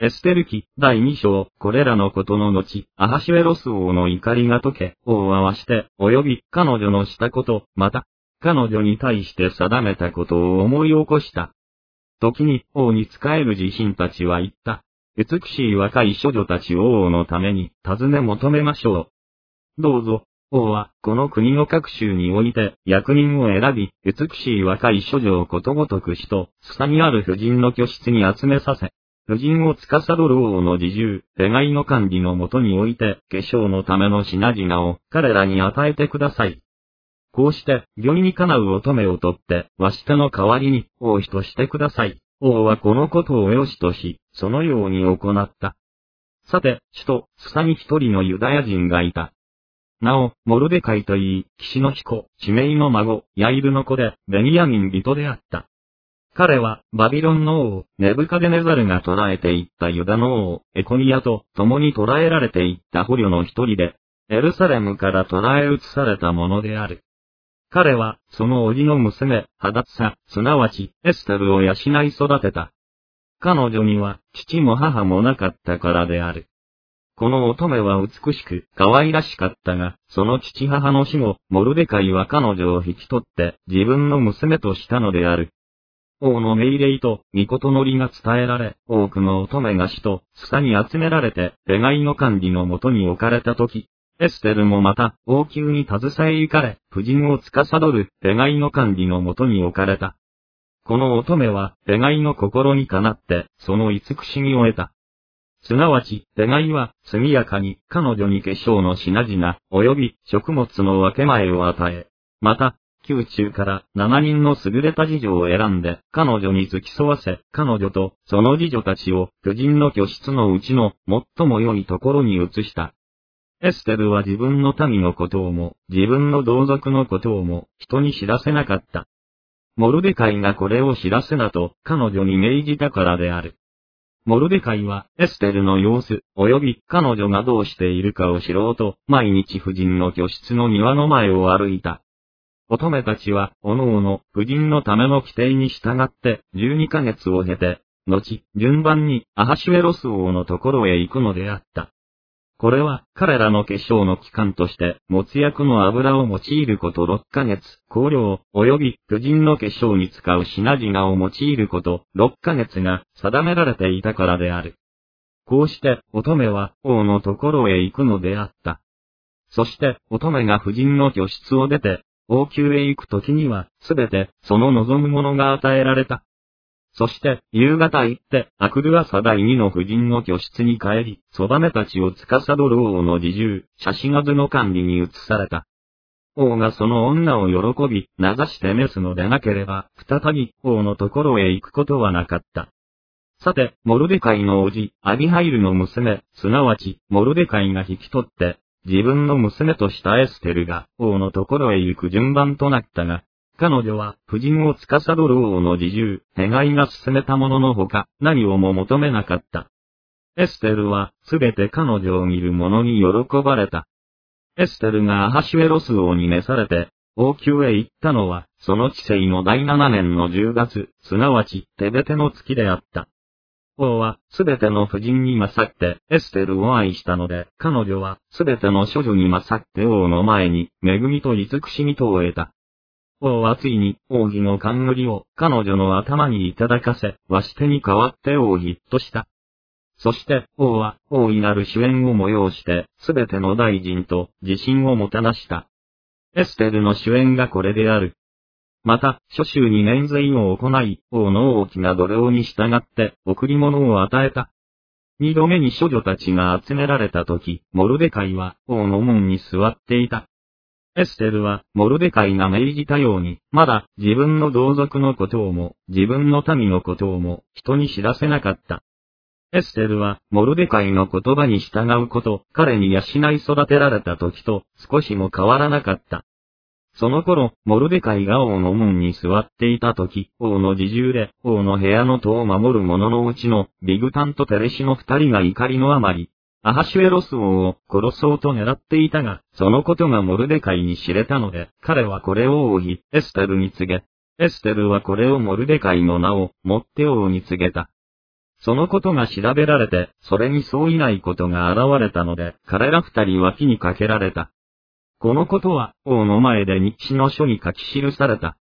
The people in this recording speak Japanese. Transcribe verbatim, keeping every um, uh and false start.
エステル記だいに章、これらのことの後、アハシュエロス王の怒りが解け、王はわして、及び彼女のしたこと、また、彼女に対して定めたことを思い起こした。時に王に仕える自身たちは言った。美しい若い処女たちを王のために尋ね求めましょう。どうぞ、王はこの国の各州において役人を選び、美しい若い処女をことごとく死と、蔦にある婦人の居室に集めさせ、婦人を司る王の自重、願いの管理のもとにおいて、化粧のための品々を彼らに与えてください。こうして、御意にかなう乙女をとって、わしての代わりに、王妃としてください。王はこのことを良しとし、そのように行った。さて、首都、スサに一人のユダヤ人がいた。なお、モルデカイといい、騎士の彦、シメイの孫、ヤイルの子で、ベニヤミン人であった。彼は、バビロンの王、ネブカデネザルが捕らえていったユダの王、エコニアと共に捕らえられていった捕虜の一人で、エルサレムから捕らえ移されたものである。彼は、その叔父の娘、ハダツサ、すなわち、エステルを養い育てた。彼女には、父も母もなかったからである。この乙女は美しく、可愛らしかったが、その父母の死後、モルデカイは彼女を引き取って、自分の娘としたのである。王の命令と、御事のりが伝えられ、多くの乙女が死と、スサに集められて、願いの管理のもとに置かれたとき、エステルもまた、王宮に携え行かれ、婦人を司る、願いの管理のもとに置かれた。この乙女は、願いの心にかなって、その慈しみを得た。すなわち、願いは、速やかに、彼女に化粧の品々、及び、食物の分け前を与え、また、宮中から七人の優れた侍女を選んで、彼女に付き添わせ、彼女と、その侍女たちを、婦人の居室のうちの、最も良いところに移した。エステルは自分の民のことをも、自分の同族のことをも、人に知らせなかった。モルデカイがこれを知らせなと、彼女に命じたからである。モルデカイは、エステルの様子、及び彼女がどうしているかを知ろうと、毎日婦人の居室の庭の前を歩いた。乙女たちは、おのおの、婦人のための規定に従って、じゅうにかげつを経て、後、順番に、アハシュエロス王のところへ行くのであった。これは、彼らの化粧の期間として、没薬の油を用いることろっかげつ、香料、及び、婦人の化粧に使う品々を用いること、ろっかげつが、定められていたからである。こうして、乙女は、王のところへ行くのであった。そして、乙女が婦人の居室を出て、王宮へ行くときには、すべて、その望むものが与えられた。そして、夕方行って、アクルアサ第二の婦人の居室に帰り、そばめたちを司る王の自重、シャシガズの管理に移された。王がその女を喜び、名指して召すのでなければ、再び、王のところへ行くことはなかった。さて、モルデカイの叔父、アビハイルの娘、すなわち、モルデカイが引き取って、自分の娘としたエステルが、王のところへ行く順番となったが、彼女は、婦人を司る王の自重、願いが進めたもののほか、何をも求めなかった。エステルは、すべて彼女を見る者に喜ばれた。エステルがアハシュエロス王に召されて、王宮へ行ったのは、その治世のだいななねんのじゅうがつ、すなわち、テベテの月であった。王は、すべての婦人に勝って、エステルを愛したので、彼女は、すべての処女に勝って王の前に、恵みと慈しみとを得た。王はついに、王妃の冠を、彼女の頭にいただかせ、わしてに代わって王妃とした。そして、王は、大いなる主演を催して、すべての大臣と、自信をもたらした。エステルの主演がこれである。また、諸州に免税を行い、王の大きな奴隷に従って、贈り物を与えた。二度目に処女たちが集められたとき、モルデカイは、王の門に座っていた。エステルは、モルデカイが命じたように、まだ、自分の同族のことをも、自分の民のことをも、人に知らせなかった。エステルは、モルデカイの言葉に従うこと、彼に養い育てられた時と、少しも変わらなかった。その頃、モルデカイが王の門に座っていた時、王の自重で、王の部屋の戸を守る者のうちの、ビグタンとテレシの二人が怒りのあまり、アハシュエロス王を殺そうと狙っていたが、そのことがモルデカイに知れたので、彼はこれを王妃、エステルに告げ、エステルはこれをモルデカイの名を、もって王に告げた。 そのことが調べられて、それに相違ないことが現れたので、彼ら二人は火にかけられた。このことは、王の前で日誌の書に書き記された。